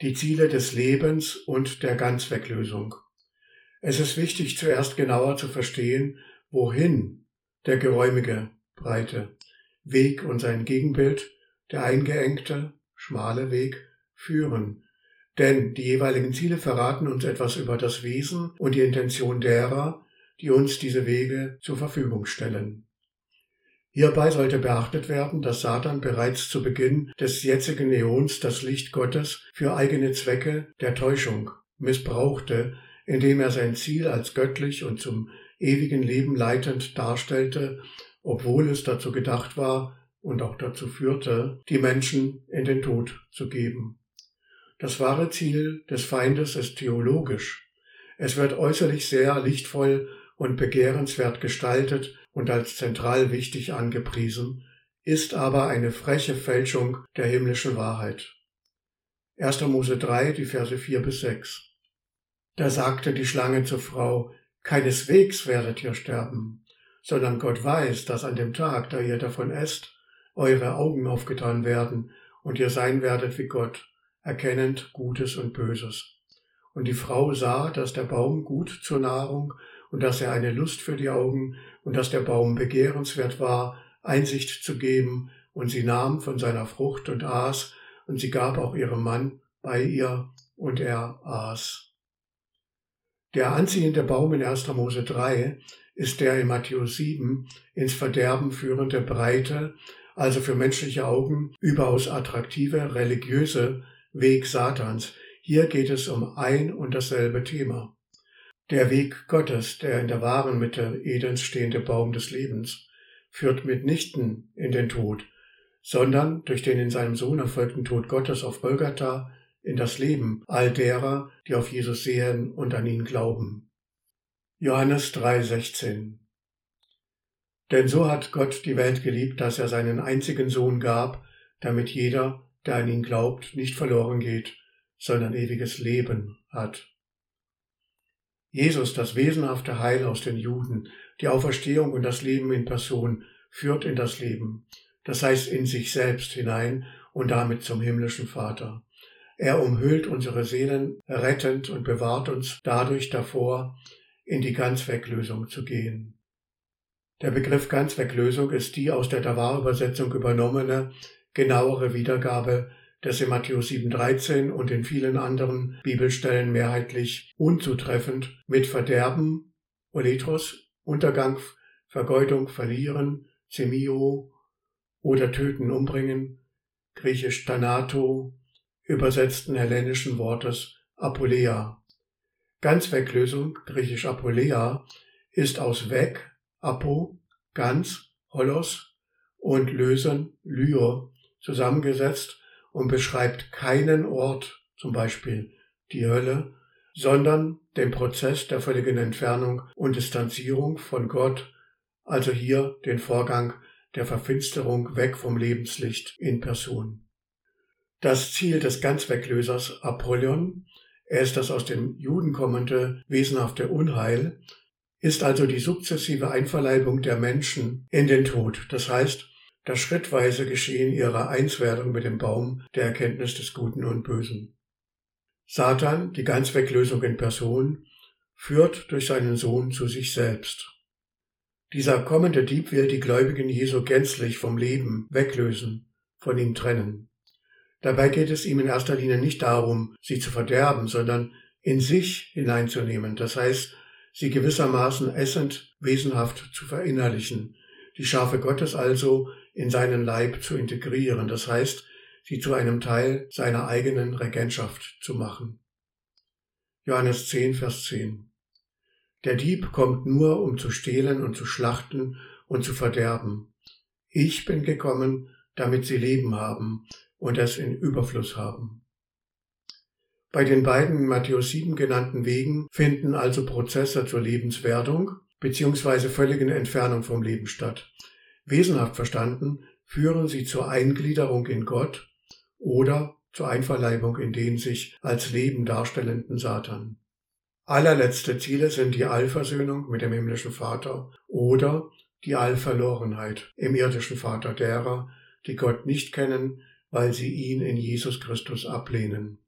die Ziele des Lebens und der Ganzweglösung. Es ist wichtig, zuerst genauer zu verstehen, wohin der geräumige, breite Weg und sein Gegenbild, der eingeengte, schmale Weg, führen. Denn die jeweiligen Ziele verraten uns etwas über das Wesen und die Intention derer, die uns diese Wege zur Verfügung stellen. Hierbei sollte beachtet werden, dass Satan bereits zu Beginn des jetzigen Äons das Licht Gottes für eigene Zwecke der Täuschung missbrauchte, indem er sein Ziel als göttlich und zum ewigen Leben leitend darstellte, obwohl es dazu gedacht war und auch dazu führte, die Menschen in den Tod zu geben. Das wahre Ziel des Feindes ist theologisch. Es wird äußerlich sehr lichtvoll und begehrenswert gestaltet und als zentral wichtig angepriesen, ist aber eine freche Fälschung der himmlischen Wahrheit. 1. Mose 3, die Verse 4-6. Da sagte die Schlange zur Frau: Keineswegs werdet ihr sterben, sondern Gott weiß, dass an dem Tag, da ihr davon esst, eure Augen aufgetan werden und ihr sein werdet wie Gott, erkennend Gutes und Böses. Und die Frau sah, dass der Baum gut zur Nahrung und dass er eine Lust für die Augen und dass der Baum begehrenswert war, Einsicht zu geben, und sie nahm von seiner Frucht und aß, und sie gab auch ihrem Mann bei ihr, und er aß. Der anziehende Baum in 1. Mose 3 ist der in Matthäus 7 ins Verderben führende breite, also für menschliche Augen überaus attraktive, religiöse Weg Satans. Hier geht es um ein und dasselbe Thema. Der Weg Gottes, der in der wahren Mitte Edens stehende Baum des Lebens, führt mitnichten in den Tod, sondern durch den in seinem Sohn erfolgten Tod Gottes auf Golgatha in das Leben all derer, die auf Jesus sehen und an ihn glauben. Johannes 3,16. Denn so hat Gott die Welt geliebt, dass er seinen einzigen Sohn gab, damit jeder, der an ihn glaubt, nicht verloren geht, sondern ewiges Leben hat. Jesus, das wesenhafte Heil aus den Juden, die Auferstehung und das Leben in Person, führt in das Leben, das heißt in sich selbst hinein und damit zum himmlischen Vater. Er umhüllt unsere Seelen rettend und bewahrt uns dadurch davor, in die Ganzweglösung zu gehen. Der Begriff Ganzweglösung ist die aus der Davar-Übersetzung übernommene, genauere Wiedergabe des in Matthäus 7,13 und in vielen anderen Bibelstellen mehrheitlich unzutreffend mit Verderben, Olethros, Untergang, Vergeudung, Verlieren, Zemio oder Töten, Umbringen, griechisch Thanato, übersetzten hellenischen Wortes Apoleia. Ganzweglösung, griechisch Apoleia, ist aus weg, apo, ganz, holos und lösen, lyo, zusammengesetzt und beschreibt keinen Ort, zum Beispiel die Hölle, sondern den Prozess der völligen Entfernung und Distanzierung von Gott, also hier den Vorgang der Verfinsterung weg vom Lebenslicht in Person. Das Ziel des Ganzweglösers Apollyon, er ist das aus dem Juden kommende wesenhafte Unheil, ist also die sukzessive Einverleibung der Menschen in den Tod, das heißt, das schrittweise Geschehen ihrer Einswerdung mit dem Baum der Erkenntnis des Guten und Bösen. Satan, die Ganzweglösung in Person, führt durch seinen Sohn zu sich selbst. Dieser kommende Dieb will die Gläubigen Jesu gänzlich vom Leben weglösen, von ihm trennen. Dabei geht es ihm in erster Linie nicht darum, sie zu verderben, sondern in sich hineinzunehmen, das heißt, sie gewissermaßen essend, wesenhaft zu verinnerlichen, die Schafe Gottes also in seinen Leib zu integrieren, das heißt, sie zu einem Teil seiner eigenen Regentschaft zu machen. Johannes 10, Vers 10. Der Dieb kommt nur, um zu stehlen und zu schlachten und zu verderben. Ich bin gekommen, damit sie Leben haben und es in Überfluss haben. Bei den beiden in Matthäus 7 genannten Wegen finden also Prozesse zur Lebenswerdung bzw. völligen Entfernung vom Leben statt. Wesenhaft verstanden führen sie zur Eingliederung in Gott oder zur Einverleibung in den sich als Leben darstellenden Satan. Allerletzte Ziele sind die Allversöhnung mit dem himmlischen Vater oder die Allverlorenheit im irdischen Vater derer, die Gott nicht kennen, weil sie ihn in Jesus Christus ablehnen.